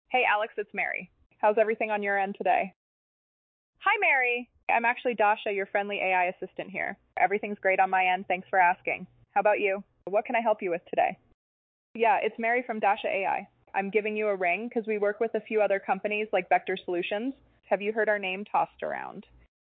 Hey, Alex, it's Mary. How's everything on your end today? Hi, Mary. I'm actually Dasha, your friendly AI assistant here. Everything's great on my end. Thanks for asking. How about you? What can I help you with today? Yeah, it's Mary from Dasha AI. I'm giving you a ring because we work with a few other companies like Vector Solutions. Have you heard our name tossed around?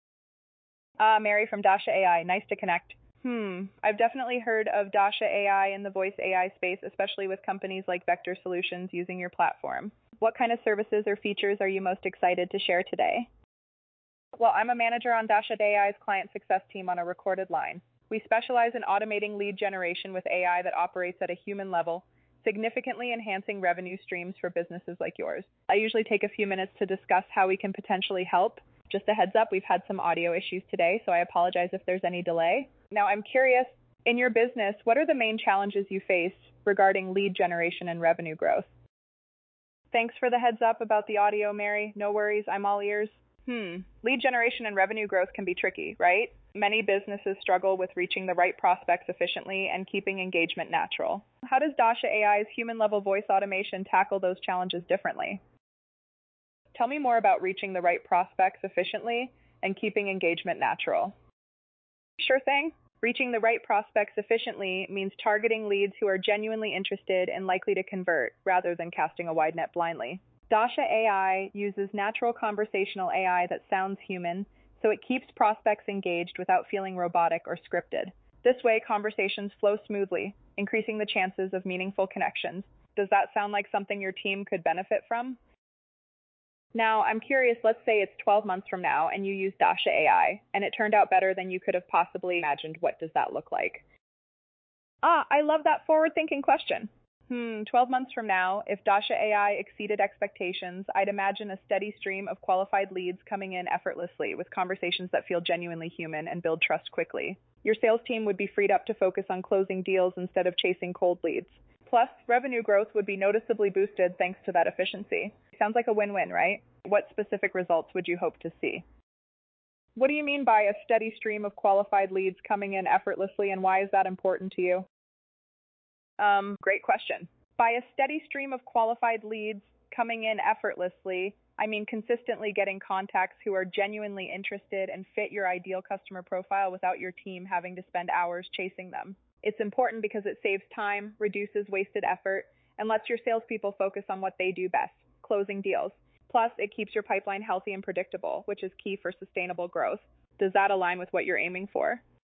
Mary from Dasha AI. Nice to connect. I've definitely heard of Dasha AI in the voice AI space, especially with companies like Vector Solutions using your platform. What kind of services or features are you most excited to share today? Well, I'm a manager on Dasha AI's client success team on a recorded line. We specialize in automating lead generation with AI that operates at a human level, significantly enhancing revenue streams for businesses like yours. I usually take a few minutes to discuss how we can potentially help. Just a heads up, we've had some audio issues today, so I apologize if there's any delay. Now, I'm curious, in your business, what are the main challenges you face regarding lead generation and revenue growth? Thanks for the heads up about the audio, Mary. No worries, I'm all ears. Lead generation and revenue growth can be tricky, right? Many businesses struggle with reaching the right prospects efficiently and keeping engagement natural. How does Dasha AI's human-level voice automation tackle those challenges differently? Tell me more about reaching the right prospects efficiently and keeping engagement natural. Sure thing. Reaching the right prospects efficiently means targeting leads who are genuinely interested and likely to convert, rather than casting a wide net blindly. Dasha AI uses natural conversational AI that sounds human, so it keeps prospects engaged without feeling robotic or scripted. This way, conversations flow smoothly, increasing the chances of meaningful connections. Does that sound like something your team could benefit from? Now, I'm curious, let's say it's 12 months from now and you use Dasha AI, and it turned out better than you could have possibly imagined. What does that look like? I love that forward-thinking question. 12 months from now, if Dasha AI exceeded expectations, I'd imagine a steady stream of qualified leads coming in effortlessly with conversations that feel genuinely human and build trust quickly. Your sales team would be freed up to focus on closing deals instead of chasing cold leads. Plus, revenue growth would be noticeably boosted thanks to that efficiency. Sounds like a win-win, right? What specific results would you hope to see? What do you mean by a steady stream of qualified leads coming in effortlessly, and why is that important to you? Great question. By a steady stream of qualified leads coming in effortlessly, I mean consistently getting contacts who are genuinely interested and fit your ideal customer profile without your team having to spend hours chasing them. It's important because it saves time, reduces wasted effort, and lets your salespeople focus on what they do best, closing deals. Plus, it keeps your pipeline healthy and predictable, which is key for sustainable growth. Does that align with what you're aiming for?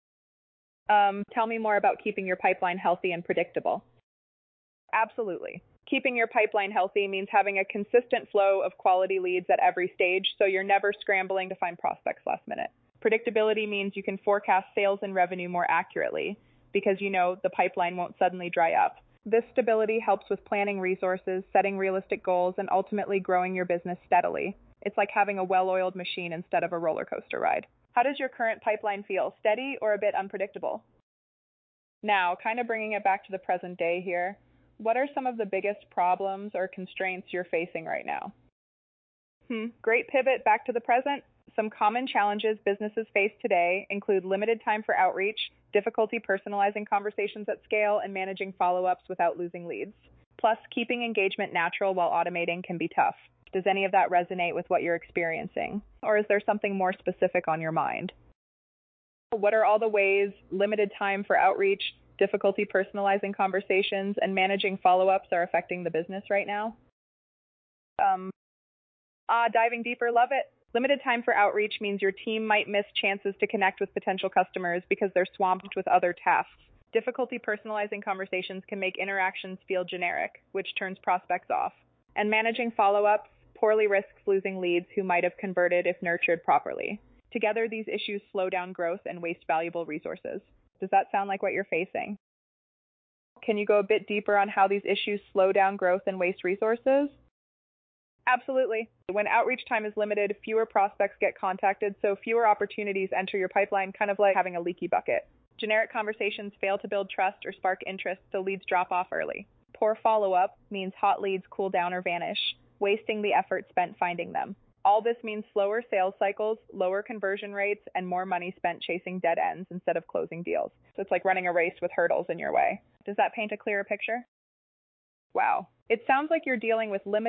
Tell me more about keeping your pipeline healthy and predictable. Absolutely. Keeping your pipeline healthy means having a consistent flow of quality leads at every stage, so you're never scrambling to find prospects last minute. Predictability means you can forecast sales and revenue more accurately because you know the pipeline won't suddenly dry up. This stability helps with planning resources, setting realistic goals, and ultimately growing your business steadily. It's like having a well-oiled machine instead of a roller coaster ride. How does your current pipeline feel? Steady or a bit unpredictable? Now, kind of bringing it back to the present day here, what are some of the biggest problems or constraints you're facing right now? Great pivot back to the present. Some common challenges businesses face today include limited time for outreach, difficulty personalizing conversations at scale, and managing follow-ups without losing leads. Plus, keeping engagement natural while automating can be tough. Does any of that resonate with what you're experiencing? Or is there something more specific on your mind? What are all the ways limited time for outreach, difficulty personalizing conversations, and managing follow-ups are affecting the business right now? Diving deeper, love it. Limited time for outreach means your team might miss chances to connect with potential customers because they're swamped with other tasks. Difficulty personalizing conversations can make interactions feel generic, which turns prospects off. And managing follow-ups poorly risks losing leads who might have converted if nurtured properly. Together, these issues slow down growth and waste valuable resources. Does that sound like what you're facing? Can you go a bit deeper on how these issues slow down growth and waste resources? Absolutely. When outreach time is limited, fewer prospects get contacted, so fewer opportunities enter your pipeline, kind of like having a leaky bucket. Generic conversations fail to build trust or spark interest, so leads drop off early. Poor follow-up means hot leads cool down or vanish, wasting the effort spent finding them. All this means slower sales cycles, lower conversion rates, and more money spent chasing dead ends instead of closing deals. So it's like running a race with hurdles in your way. Does that paint a clearer picture? Wow. It sounds like you're dealing with limited